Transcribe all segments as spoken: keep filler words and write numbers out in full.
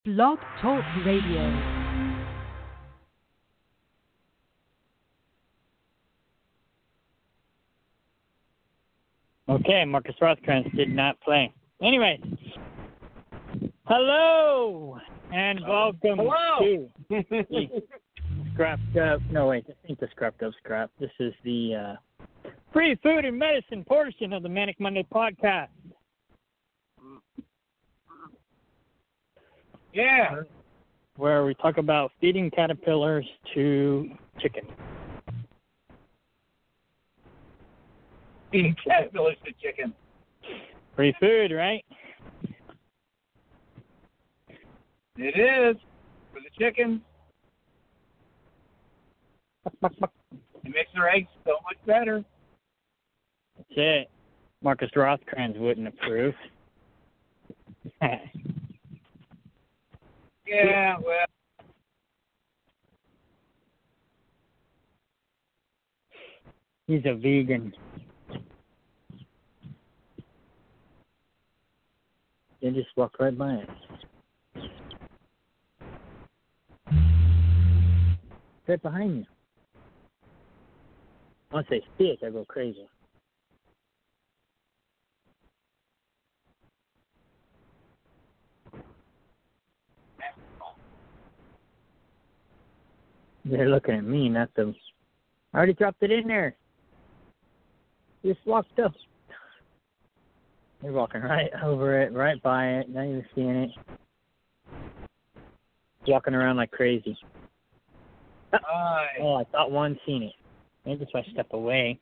Blog Talk Radio. Okay, Marcus Rothkrantz did not play. Anyway, hello and welcome hello. to the Scrapped Up. No, wait, this ain't the Scrapped Up Scrap. This is the uh, free food and medicine portion of the Manic Monday podcast. Yeah. Where we talk about feeding caterpillars to chicken. Feeding caterpillars to chicken. Free food, right? It is. For the chickens. It makes their eggs so much better. That's it. Marcus Rothkrantz wouldn't approve. Yeah, well. He's a vegan. They just walked right by it. Right behind you. Once they see it, they go crazy. They're looking at me, not them. I already dropped it in there. Just walked up. They're walking right over it, right by it, not even seeing it. Walking around like crazy. Uh, Oh, I thought one seen it. Maybe if I step away.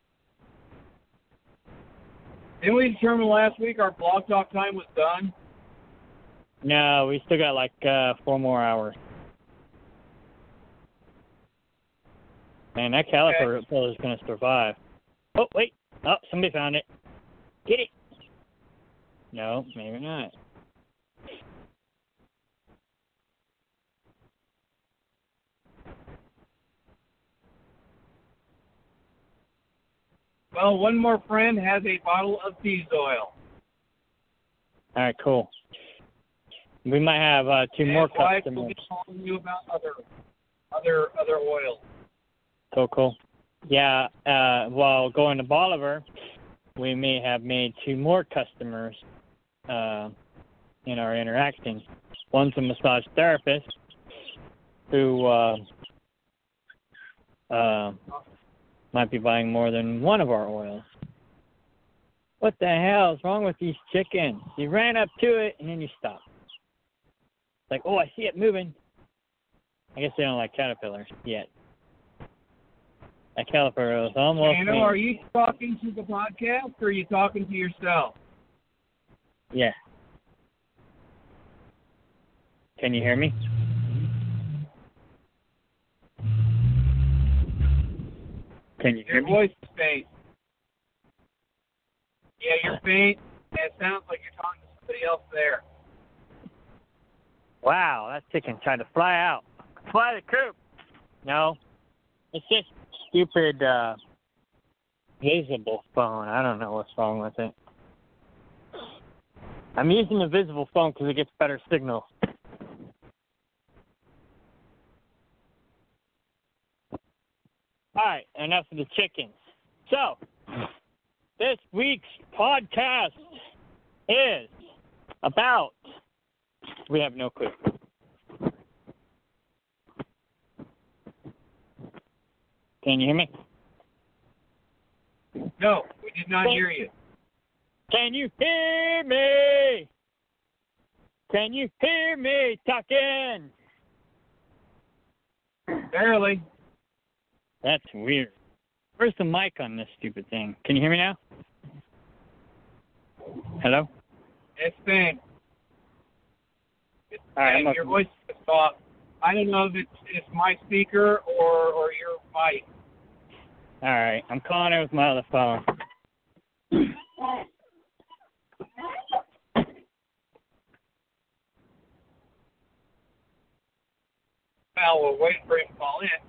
Didn't we determine last week our blog talk time was done? No, we still got like uh, four more hours. Man, that caliper okay. is going to survive. Oh, wait. Oh, somebody found it. Get it. No, maybe not. Well, one more friend has a bottle of Peas oil. All right, cool. We might have uh, two and more wife customers. will be calling you about other, other, other oils. So cool. Yeah, uh, while going to Bolivar, we may have made two more customers uh, in our interactions. One's a massage therapist who uh, uh, might be buying more than one of our oils. What the hell is wrong with these chickens? You ran up to it and then you stopped. It's like, oh, I see it moving. I guess they don't like caterpillars yet. That caliper is almost. Daniel, are you talking to the podcast or are you talking to yourself? Yeah. Can you hear me? Can you hear Your me? voice is faint. Yeah, you're faint, and it sounds like you're talking to somebody else there. Wow, that chicken tried to fly out. Fly the coop. No. It's just stupid uh, visible phone. I don't know what's wrong with it. I'm using the visible phone because it gets better signal. All right, enough of the chickens. So, this week's podcast is about, we have no clue. Can you hear me? No, we did not hear you. Can you hear me? Can you hear me talking? Barely. That's weird. Where's the mic on this stupid thing? Can you hear me now? Hello? It's faint. It's All right, faint. Your voice is soft. I don't know if it's, it's my speaker or, or your mic. All right, I'm calling it with my other phone. Well, we're waiting for him to call in.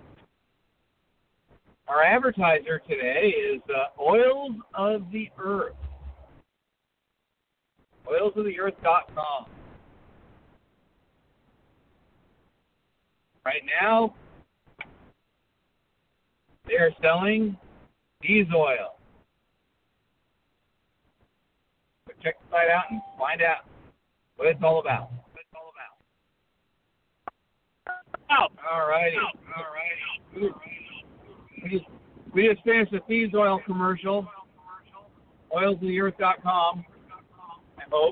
Our advertiser today is uh, Oils of the Earth. oils of the earth dot com. right now, they are selling Bees Oil. So check the site out and find out what it's all about. What it's all about. Oh, All righty. All righty. We just, we just finished the Bees Oil commercial. oils of the earth dot com. I hope.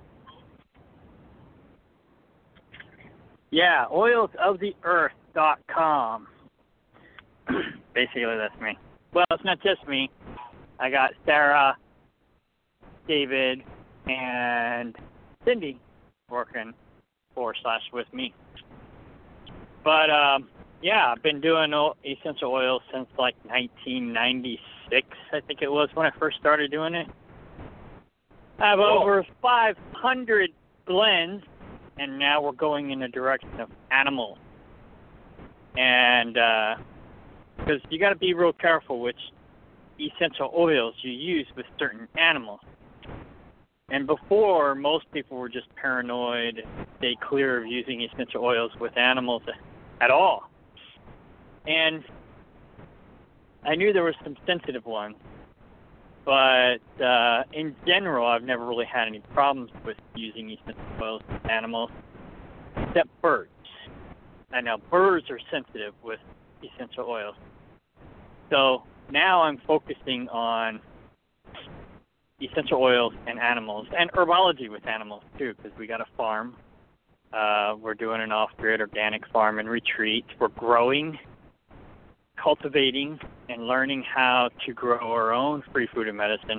yeah, oils of the earth dot com. Basically, that's me. Well, it's not just me. I got Sarah, David, and Cindy working for slash with me. But, um, yeah, I've been doing essential oils since like nineteen ninety-six, I think it was, when I first started doing it. I have Cool. over five hundred blends, and now we're going in the direction of animals. And, uh, because you got to be real careful which essential oils you use with certain animals. And before, most people were just paranoid, stay clear of using essential oils with animals at all. And I knew there were some sensitive ones, but uh, in general, I've never really had any problems with using essential oils with animals, except birds. I know birds are sensitive with essential oils. So now I'm focusing on essential oils and animals, and herbology with animals too, because we got a farm. Uh, we're doing an off-grid organic farm and retreat. We're growing, cultivating, and learning how to grow our own free food and medicine.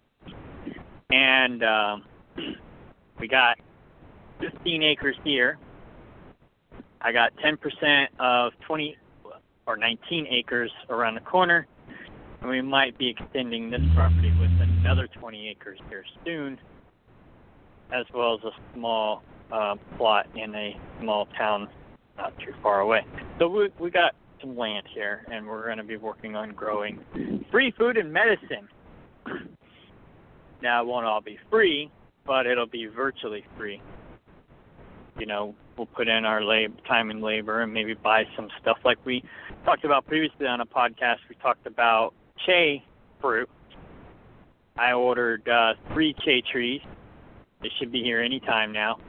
And um, we got fifteen acres here. I got ten percent of twenty or nineteen acres around the corner, and we might be extending this property with another twenty acres here soon, as well as a small uh, plot in a small town not too far away. So we we got some land here, and we're going to be working on growing free food and medicine. Now, it won't all be free, but it'll be virtually free. You know, we'll put in our lab, time and labor and maybe buy some stuff like we talked about previously on a podcast. We talked about Che fruit. I ordered uh, three Che trees. They should be here any time now.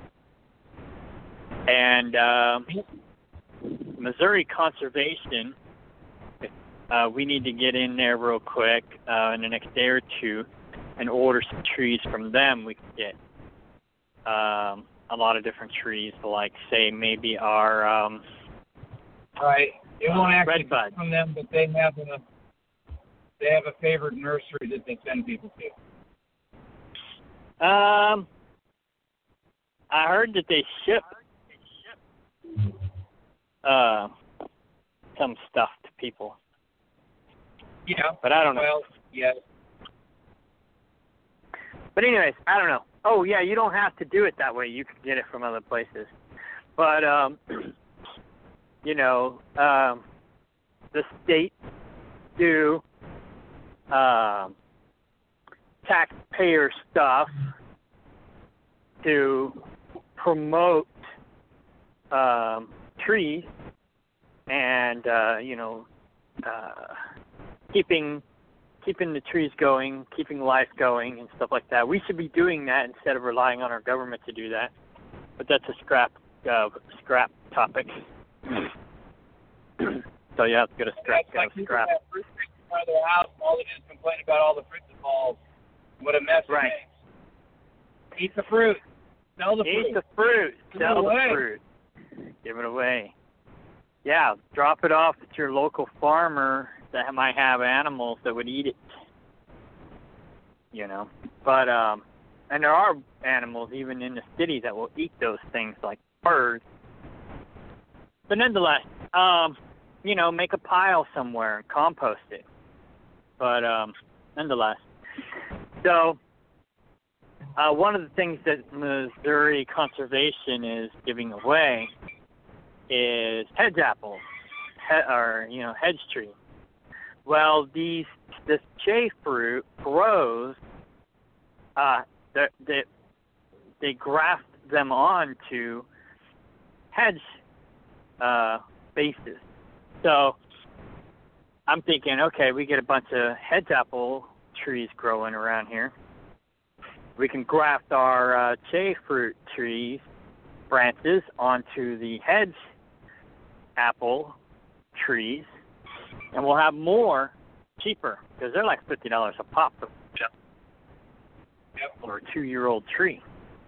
And uh, Missouri Conservation, uh, we need to get in there real quick uh, in the next day or two and order some trees from them. We can get um, a lot of different trees, like, say, maybe our um, Right. It won't actually red bud. come from them, but they have a they have a favorite nursery that they send people to. Um, I heard that they ship uh, some stuff to people, Yeah. but I don't know. Well, yeah. But anyways, I don't know. Oh, yeah, you don't have to do it that way. You can get it from other places. But, um, you know, um, the state do um, taxpayer stuff to promote um, trees and, uh, you know, uh, keeping keeping the trees going, keeping life going and stuff like that. We should be doing that instead of relying on our government to do that. But that's a scrap uh, scrap topic. So you have to go to scrap. That's like Go people scrap. that have fruit trees in front of their house and all they do is complain about all the fruit that falls. What a mess Right. it makes. Eat the fruit. Sell the Eat fruit. the fruit. Give it Sell the away. fruit. Give it away. Yeah, drop it off at your local farmer that might have animals that would eat it. You know, but um, and there are animals even in the city that will eat those things, like birds. But nonetheless, um, you know, make a pile somewhere and compost it. But um, nonetheless, so uh, one of the things that Missouri Conservation is giving away is hedge apples, he- or you know, hedge trees. Well, these this Che fruit grows. Uh, they they, they graft them onto hedge uh, bases. So I'm thinking, okay, we get a bunch of hedge apple trees growing around here. We can graft our uh, cherry fruit trees branches onto the hedge apple trees, and we'll have more cheaper because they're like fifty dollars a pop. Yep. Yep. Or a two-year-old tree.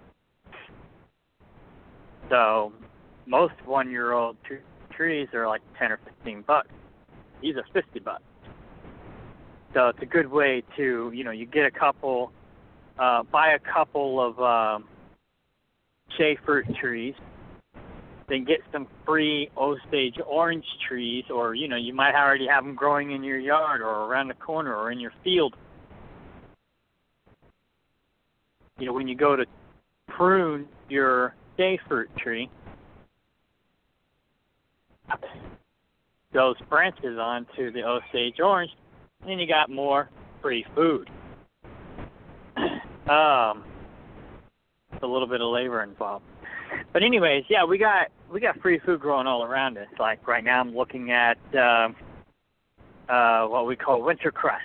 So most one-year-old t- trees are like ten or fifteen bucks. These are fifty bucks. So it's a good way to, you know, you get a couple, uh, buy a couple of um, shea fruit trees, then get some free Osage orange trees, or, you know, you might already have them growing in your yard or around the corner or in your field. You know, when you go to prune your shea fruit tree, those branches onto the Osage orange, and then you got more free food. um, a little bit of labor involved. But anyways, yeah, we got we got free food growing all around us. Like right now I'm looking at uh, uh, what we call winter crust.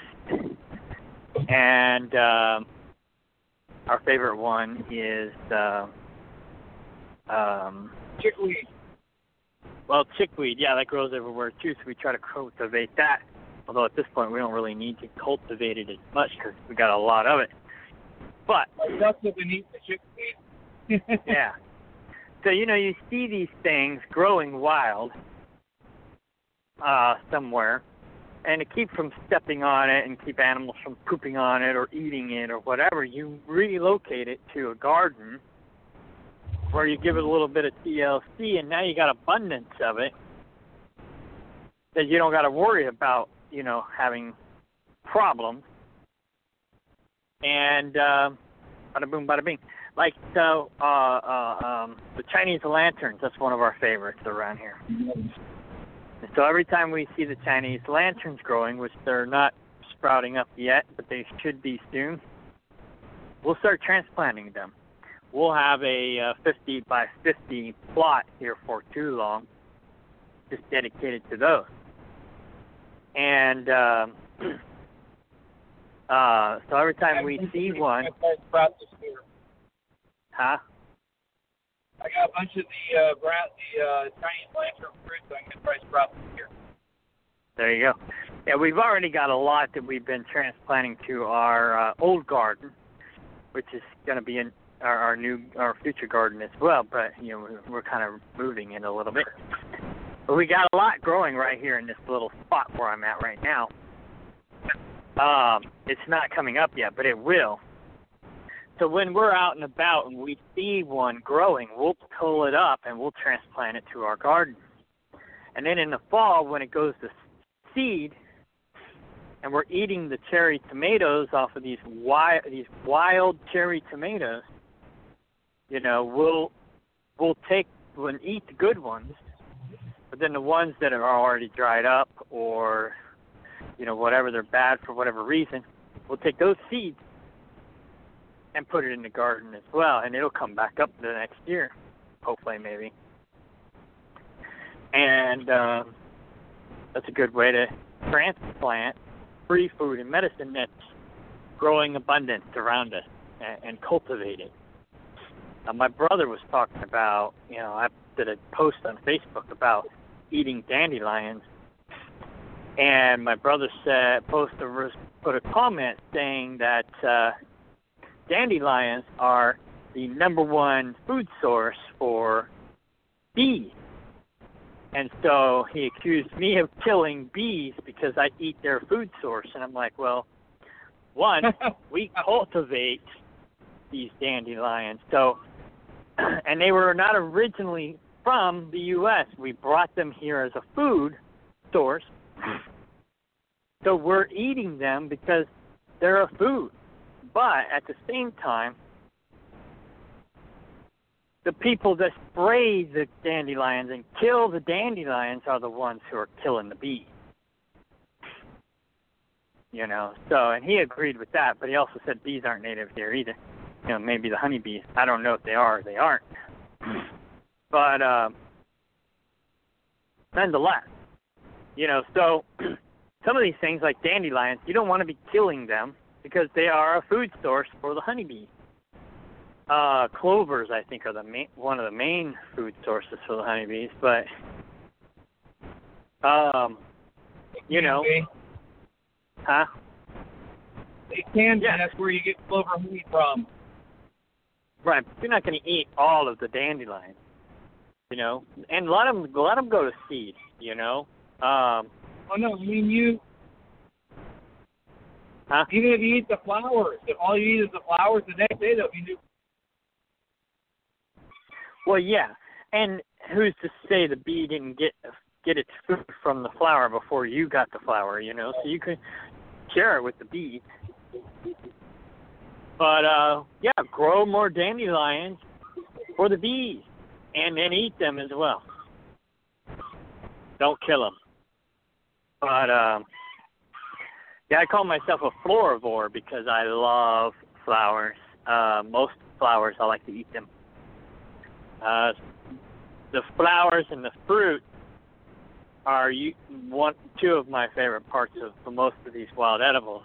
And um, our favorite one is uh, um, chickweed. Well, chickweed, yeah, that grows everywhere too, so we try to cultivate that. Although at this point we don't really need to cultivate it as much because we got a lot of it. But that's what we need, the chickweed. Yeah. So, you know, you see these things growing wild uh, somewhere, and to keep from stepping on it and keep animals from pooping on it or eating it or whatever, you relocate it to a garden where you give it a little bit of T L C, and now you got abundance of it that you don't got to worry about, you know, having problems. And uh, bada boom, bada bing. Like, so, uh, uh, um, the Chinese lanterns, that's one of our favorites around here. And so every time we see the Chinese lanterns growing, which they're not sprouting up yet, but they should be soon, we'll start transplanting them. We'll have a uh, fifty by fifty plot here for too long, just dedicated to those. And uh, uh, so every time we see one... Huh? I got a bunch of the uh, brat, the uh, Chinese lantern fruit, so I can try sprout this year. There you go. Yeah, we've already got a lot that we've been transplanting to our uh, old garden, which is going to be in our, our new, our future garden as well. But you know, we're, we're kind of moving it a little bit. But we got a lot growing right here in this little spot where I'm at right now. Um, it's not coming up yet, but it will. So when we're out and about and we see one growing, we'll pull it up and we'll transplant it to our garden. And then in the fall, when it goes to seed, and we're eating the cherry tomatoes off of these wild, these wild cherry tomatoes, you know, we'll we'll take we'll eat the good ones, but then the ones that are already dried up or, you know, whatever, they're bad for whatever reason, we'll take those seeds and put it in the garden as well, and it'll come back up the next year, hopefully, maybe. And uh, that's a good way to transplant free food and medicine that's growing abundance around us and, and cultivate it. Uh, my brother was talking about, you know, I did a post on Facebook about eating dandelions, and my brother said, posted, put a comment saying that uh, dandelions are the number one food source for bees. And so he accused me of killing bees because I eat their food source. And I'm like, well, one, we cultivate these dandelions. So, and they were not originally from the U S We brought them here as a food source. So we're eating them because they're a food. But at the same time, the people that spray the dandelions and kill the dandelions are the ones who are killing the bees. You know, so, and he agreed with that, but he also said bees aren't native here either. You know, maybe the honeybees. I don't know if they are or they aren't. But, uh, nonetheless. You know, so some of these things like dandelions, you don't want to be killing them because they are a food source for the honeybees. Uh, clovers, I think, are the main, one of the main food sources for the honeybees. But, um, you know, be. huh? It can be. Yeah. That's where you get clover honey from. Right. You're not going to eat all of the dandelions, you know. And let them, let them go to seed, you know. Um, Oh, no, I mean, you, huh? even if you eat the flowers, if all you eat is the flowers, the next day they'll be new. Well, yeah. And who's to say the bee didn't get get its food from the flower before you got the flower, you know? So you can share it with the bee. But, uh, yeah, grow more dandelions for the bees and then eat them as well. Don't kill them. But, um, yeah, I call myself a florivore because I love flowers. Uh, most flowers, I like to eat them. Uh, the flowers and the fruit are you, one, two of my favorite parts of for most of these wild edibles.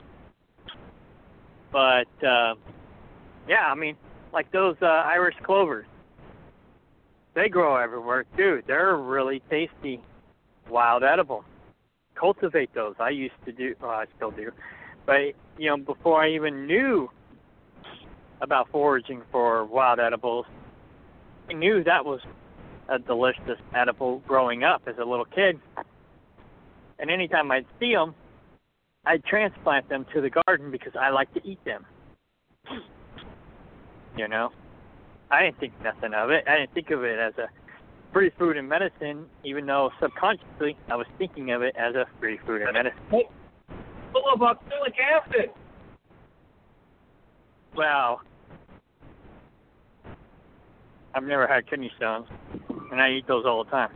But, uh, yeah, I mean, like those uh, Irish clovers, they grow everywhere, too. They're really tasty wild edible. Cultivate those. I used to do, well, I still do. But, you know, before I even knew about foraging for wild edibles, I knew that was a delicious edible growing up as a little kid. And anytime I'd see them, I'd transplant them to the garden because I like to eat them. You know? I didn't think nothing of it. I didn't think of it as a free food and medicine, even though subconsciously I was thinking of it as a free food and medicine. Hey, full of oxalic acid. Well, I've never had kidney stones, and I eat those all the time.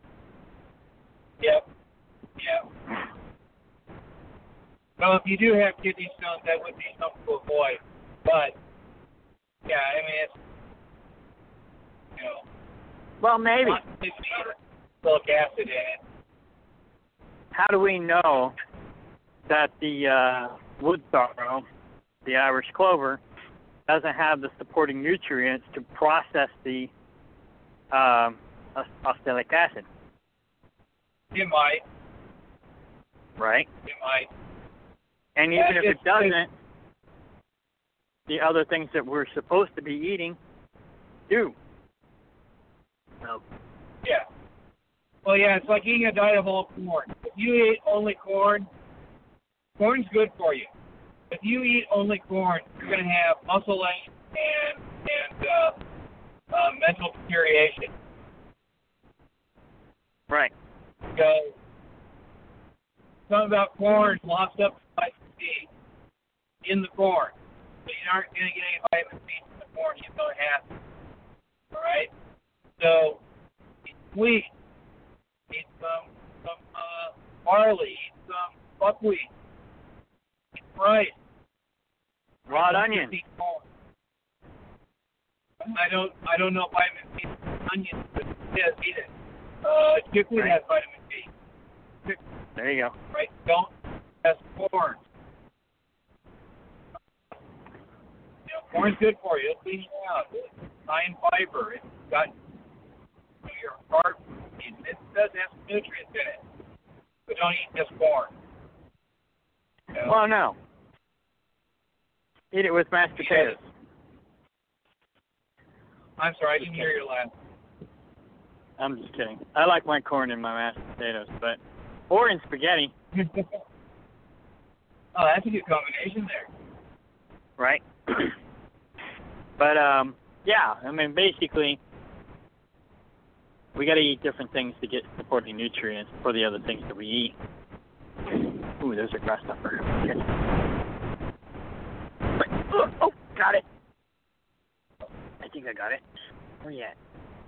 Yep. Yeah. Well, if you do have kidney stones, that would be something to avoid. But, yeah, I mean, it's, you know, Well, maybe. oxalic acid in it. How do we know that the uh, wood sorrel, the Irish clover, doesn't have the supporting nutrients to process the um, oxalic acid? It might. Right? It might. And Yeah, even if it it's- doesn't, the other things that we're supposed to be eating do. So, Yeah. Well, yeah, it's like eating a diet of all corn. If you eat only corn, corn's good for you. If you eat only corn, you're going to have muscle length and and uh, uh, mental deterioration. right. Because something about corn locks up vitamin C in the corn. So you aren't going to get any vitamin C from the corn you don't have. All right? So eat wheat, eat some, some uh, barley, eat some buckwheat, eat rice. Raw Don't onion. just eat corn. I don't I don't know vitamin C from onions, but yes, eat it. Uh, chickweed Right. has vitamin C. There you go. Right? Don't test corn. You know, corn's good for you. It'll clean you out. It's high in fiber. It's got you know, your heart. It does have some nutrients in it. But don't eat just corn. You know? Well, no. Eat it with mashed potatoes. I'm sorry, I didn't hear your last. I'm just kidding. I like my corn in my mashed potatoes, but or in spaghetti, Oh, that's a good combination there. right? But um, yeah. I mean, basically, we got to eat different things to get supporting nutrients for the other things that we eat. Ooh, there's a grasshopper. Oh, oh, got it. I think I got it. Where you at?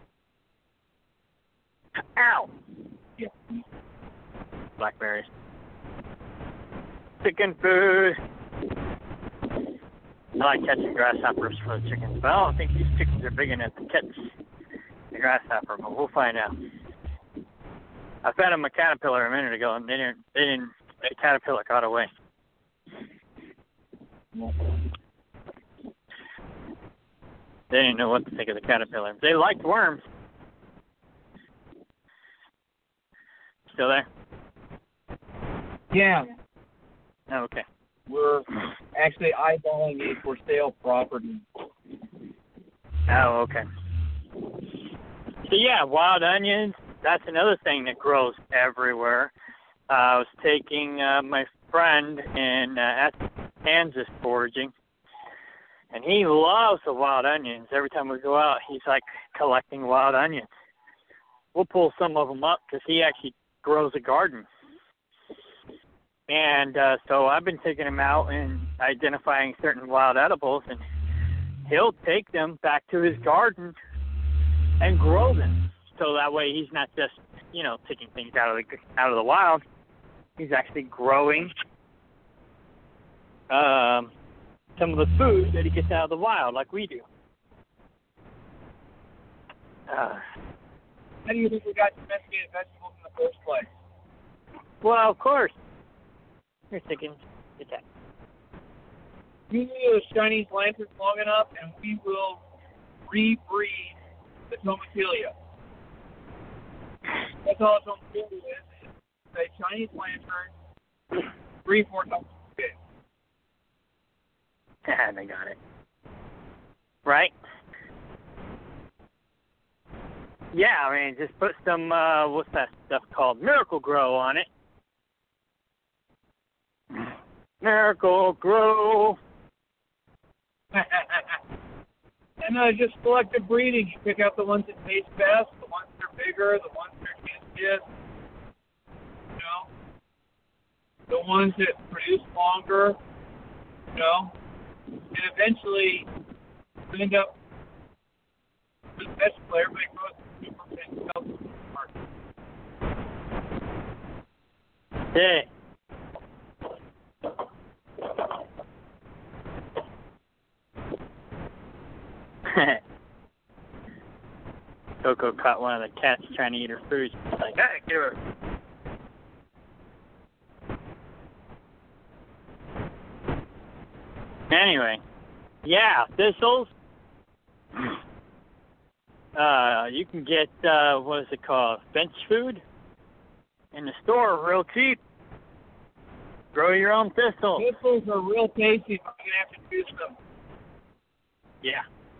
Ow! Yeah. Blackberries. Chicken food. I like catching grasshoppers for the chickens, but I don't think these chickens are big enough to catch the grasshopper, but we'll find out. I fed them a caterpillar a minute ago, and they didn't. They didn't. The caterpillar got away. They didn't know what to think of the caterpillar. They liked worms. Still there? Yeah. Oh, okay. We're actually eyeballing a for sale property. Oh, okay. So, yeah, wild onions, that's another thing that grows everywhere. Uh, I was taking uh, my friend in uh, Kansas foraging, and he loves the wild onions. Every time we go out, he's, like, collecting wild onions. We'll pull some of them up because he actually grows a garden. And uh, so I've been taking him out and identifying certain wild edibles, and he'll take them back to his garden and grow them. So that way he's not just, you know, taking things out of the out of the wild. He's actually growing um, some of the food that he gets out of the wild, like we do. Uh, How do you think we got domesticated vegetables in the first place? well, of course. You're thinking, get that. You need those Chinese lanterns long enough, and we will rebreed the Tomatillia. That's all a Tomatillia is. It's a Chinese lantern, three, four times big. Yeah, they got it. Right? Yeah, I mean, just put some, uh, what's that stuff called? Miracle Grow on it. Miracle Grow. And uh, just selective breeding. You pick out the ones that taste best, the ones that are bigger, the ones that are tastiest. You know, the ones that produce longer. You know, and eventually you end up with the best player. Everybody grows super and sells it to the market. Yeah. Coco caught one of the cats trying to eat her food. She's like, hey, give her. Anyway, yeah, thistles. Uh, you can get, uh, what is it called, bench food in the store real cheap. Grow your own thistles. Thistles are real tasty, but you're going to have to juice them. Yeah.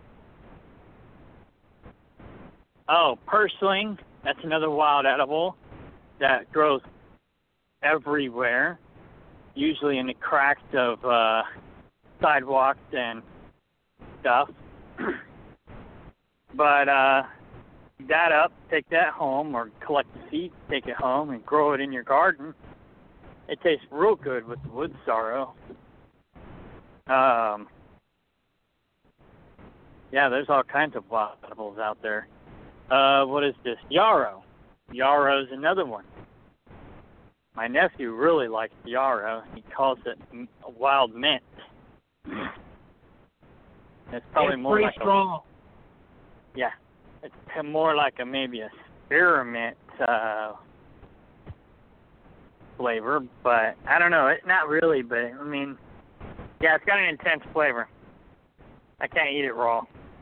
Oh, purslane. That's another wild edible that grows everywhere, usually in the cracks of uh, sidewalks and stuff. But uh, dig that up, take that home, or collect the seeds, take it home, and grow it in your garden. It tastes real good with the wood sorrel. Um, yeah, there's all kinds of wild edibles out there. Uh, what is this? Yarrow. Yarrow is another one. My nephew really likes yarrow. He calls it wild mint. It's probably it's more pretty like strong. A, yeah, it's more like a maybe a spearmint uh, flavor, but I don't know. It's not really, but I mean, yeah, it's got an intense flavor. I can't eat it raw.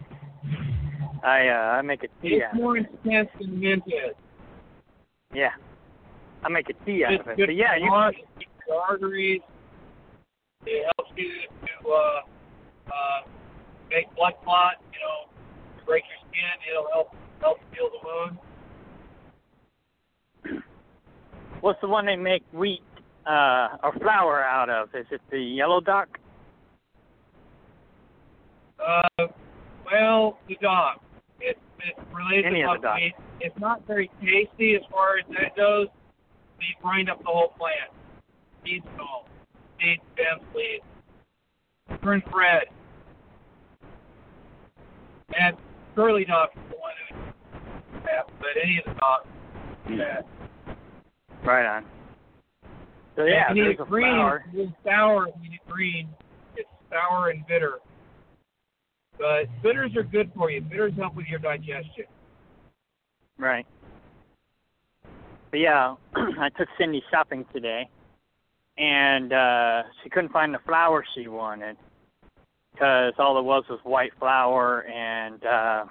I uh, I make a tea It's out of it. more intense than mint is. Yeah, I make a tea out It's of it. good But yeah, for you heart, it keeps your arteries. It helps you to uh, uh, make blood clot. You know, break your skin. It'll help help heal the wound. what's the one they make wheat uh, or flour out of? Is it the yellow duck? Uh, well, the dog. It's it's related Any to of the dogs. buckwheat. It's not very tasty as far as that goes. So you grind up the whole plant. Seeds and all. Seeds, stems, leaves. Turns red. And curly dog is the one who's bad, but any of the dogs is bad. Right on. So yeah, if you there's need a it green, flour. it's sour. If you need it green, it's sour and bitter. But bitters are good for you. Bitters help with your digestion. Right. but yeah, I took Cindy shopping today, and uh, she couldn't find the flour she wanted because all it was was white flour and, uh,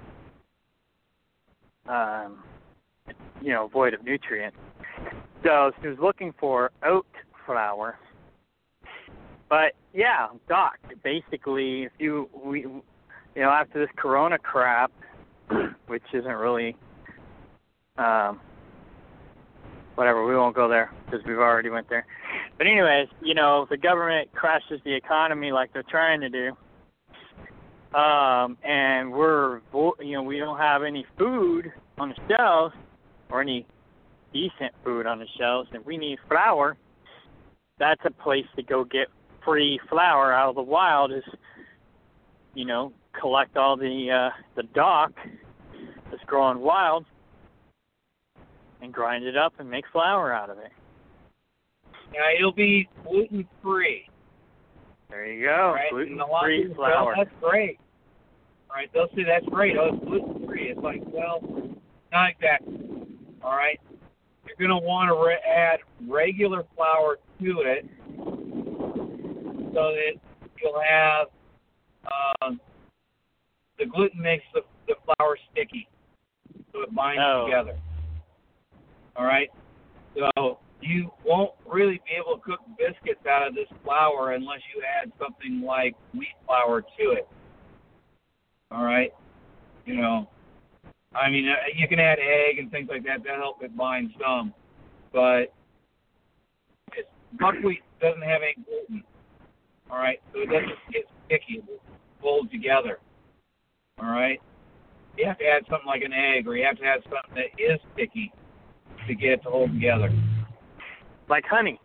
um, you know, void of nutrients. So she was looking for oat flour. But yeah, Doc, basically, if you, we, you know, after this Corona crap, which isn't really, um, whatever, we won't go there because we've already went there. But anyways, you know, the government crashes the economy like they're trying to do, um, and we're, you know, we don't have any food on the shelves or any decent food on the shelves, and we need flour. That's a place to go get free flour out of the wild is, you know, collect all the uh, the dock that's growing wild and grind it up and make flour out of it. Yeah, it'll be gluten free. There you go, Right? gluten free flour. Well, that's great. All right, they'll say that's great. Oh, it's gluten free. It's like, well, not exactly. All right, you're gonna want to re- add regular flour to it, so that you'll have um, the gluten makes the, the flour sticky, so it binds oh. together. All right? So you won't really be able to cook biscuits out of this flour unless you add something like wheat flour to it. All right? You know, I mean, you can add egg and things like that. That'll help it bind some. But it's, buckwheat doesn't have any gluten. All right, so it doesn't get sticky, it folds together. All right, you have to add something like an egg, or you have to add something that is sticky to get it to hold together. Like honey.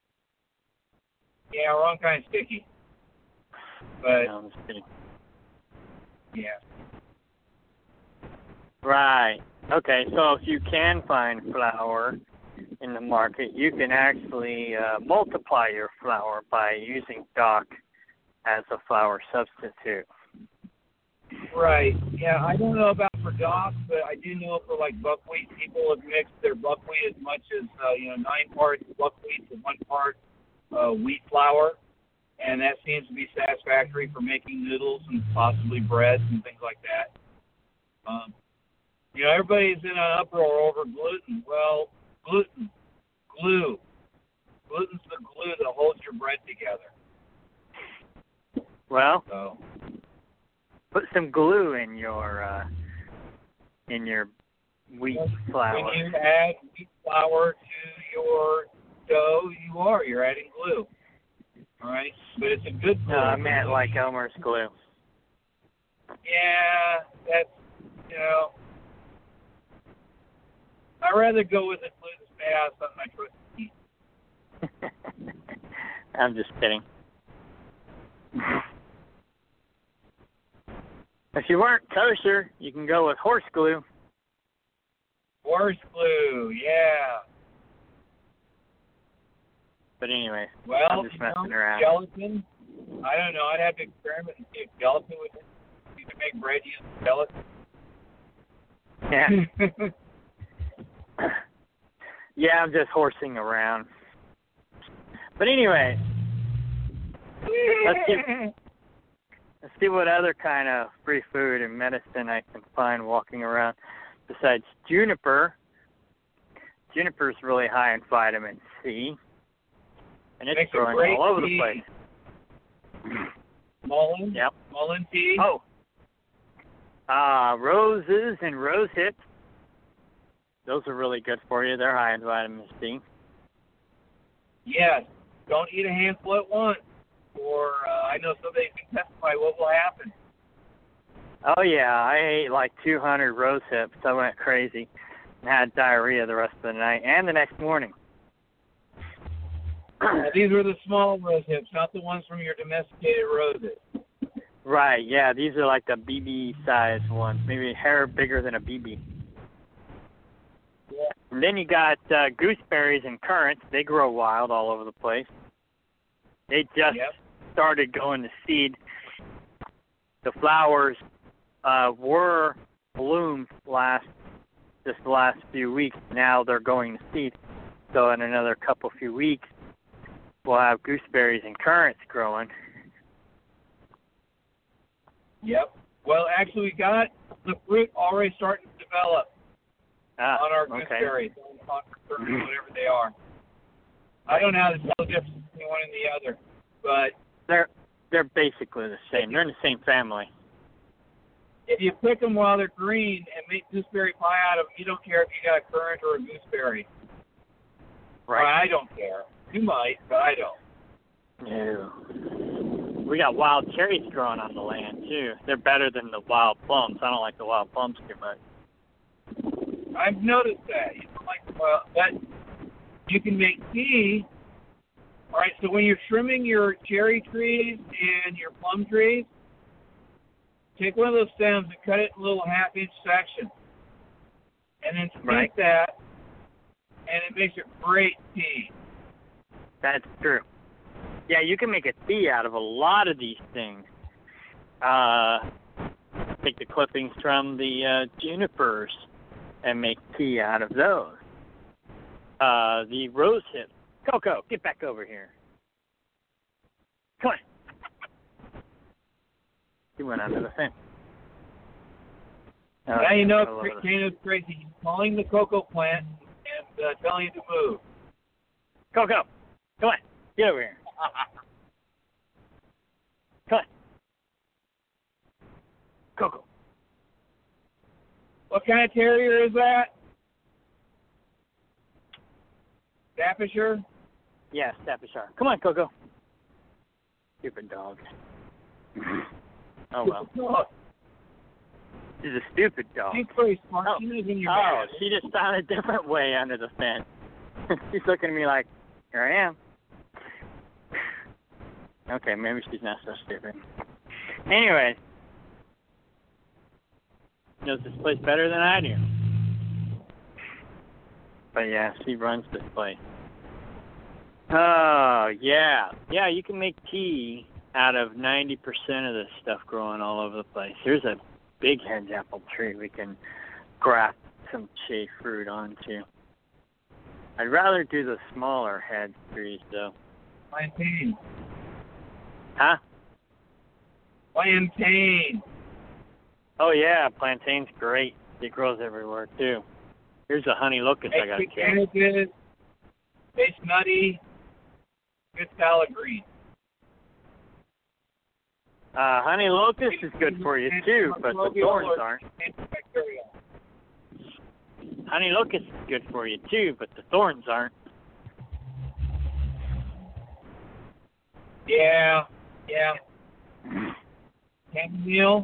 Yeah, wrong kind of sticky. But no, I'm just kidding. Yeah. Right. Okay, so if you can find flour in the market, you can actually uh, multiply your flour by using dock as a flour substitute. Right. Yeah, I don't know about for dock, but I do know for like buckwheat, people have mixed their buckwheat as much as uh, you know nine parts buckwheat to one part uh, wheat flour, and that seems to be satisfactory for making noodles and possibly breads and things like that. Um, you know, everybody's in an uproar over gluten. Well, gluten, glue. Gluten's the glue that holds your bread together. Well, so. Put some glue in your uh, in your wheat flour. When you add wheat flour to your dough, you are you're adding glue. All right, but it's a good glue. No, I meant like Elmer's glue. Yeah, that's you know. I'd rather go with a glue that's made out of something I trust to eat. I'm just kidding. If you weren't kosher, you can go with horse glue. Horse glue, yeah. But anyway, well, I'm just messing know, around. Gelatin, I don't know. I'd have to experiment and see if gelatin would. You can make bread using gelatin. Yeah. Yeah, I'm just horsing around. But anyway, let's see, let's see what other kind of free food and medicine I can find walking around besides juniper. Juniper's really high in vitamin C, and it's Makes growing all over tea. the place. Mullein? Yep. Mullein tea? Oh. Uh, roses and rose hips. Those are really good for you. They're high in vitamin C. Yes. Don't eat a handful at once, or uh, I know somebody can testify what will happen. Oh, yeah. I ate like two hundred rose hips. I went crazy and had diarrhea the rest of the night and the next morning. Now, these were the small rose hips, not the ones from your domesticated roses. Right, yeah. These are like the B B-sized ones, maybe a hair bigger than a B B. Yeah. And then you got uh, gooseberries and currants. They grow wild all over the place. They just yep. started going to seed. The flowers uh, were bloomed last this last few weeks. Now they're going to seed. So in another couple few weeks, we'll have gooseberries and currants growing. Yep. Well, actually, we got the fruit already starting to develop ah, on our okay. gooseberries, on currants, whatever they are. I don't know how to tell the difference between one and the other, but they're they're basically the same. They're in the same family. If you pick them while they're green and make gooseberry pie out of them, you don't care if you got a currant or a gooseberry. Right. Well, I don't care. You might, but I don't. No. We got wild cherries growing on the land, too. They're better than the wild plums. I don't like the wild plums too much. I've noticed that. You don't like the wild, but you can make tea. All right, so when you're trimming your cherry trees and your plum trees, take one of those stems and cut it in little half-inch sections. And then steep right. that, and it makes a great tea. That's true. Yeah, you can make a tea out of a lot of these things. Uh, take the clippings from the uh, junipers and make tea out of those. Uh, the rose hips. Coco, get back over here. Come on. He went under the fence. Oh, now you know I Kano's crazy. He's calling the cocoa plant and uh, telling it to move. Coco, come on. Get over here. Come on. Coco. What kind of terrier is that? Staffordshire? Yeah, Staffordshire. Come on, Coco. Stupid dog. Oh, well. She's a stupid dog. She's pretty smart. Oh, She lives in your oh bed. she just found a different way under the fence. She's looking at me like, here I am. Okay, maybe she's not so stupid. Anyway, knows this place better than I do. But yeah, she runs this place. Oh, yeah. Yeah, you can make tea out of ninety percent of this stuff growing all over the place. Here's a big hedge apple tree we can graft some shea fruit onto. I'd rather do the smaller hedge trees, though. Plantain. Huh? Plantain. Oh, yeah, plantain's great. It grows everywhere, too. Here's a honey locust I got to kill. It's tastes nutty. Good salad green. Uh, honey locust is good for you, too, but the thorns aren't. Honey locust is good for you, too, but the thorns aren't. Yeah, yeah. Chamomile.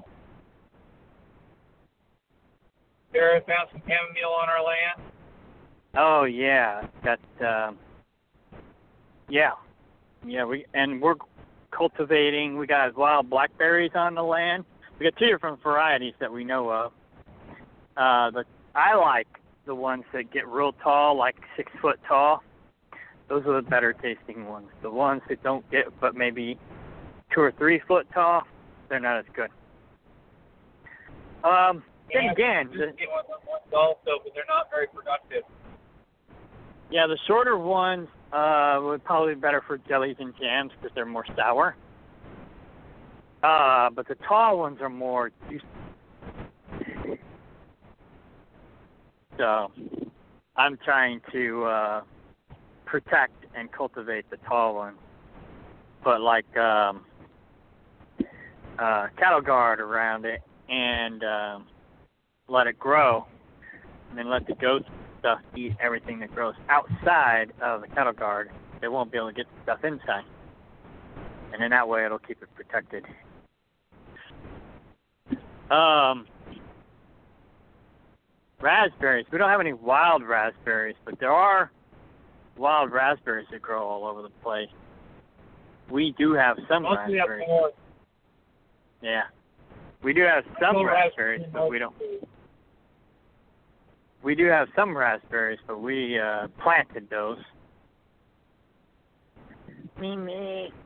Sarah found some chamomile on our land. Oh, yeah. That, uh, yeah. Yeah, we and we're cultivating. We got wild blackberries on the land. We got two different varieties that we know of. Uh, but I like the ones that get real tall, like six foot tall. Those are the better tasting ones. The ones that don't get but maybe two or three foot tall, they're not as good. Um, then Yeah, again, just the, get one of them also, but they're not very productive. yeah, the shorter ones uh, would probably be better for jellies and jams because they're more sour. Uh, but the tall ones are more juicy. So I'm trying to uh, protect and cultivate the tall ones. But like um, uh, cattle guard around it and um, let it grow, and then let the goats stuff eat everything that grows outside of the cattle guard. They won't be able to get the stuff inside. And in that way, it'll keep it protected. Um, raspberries. We don't have any wild raspberries, but there are wild raspberries that grow all over the place. We do have some Mostly up raspberries. north. Yeah. We do have some No raspberries, raspberries, but we don't. We do have some raspberries, but we uh, planted those. Me, me.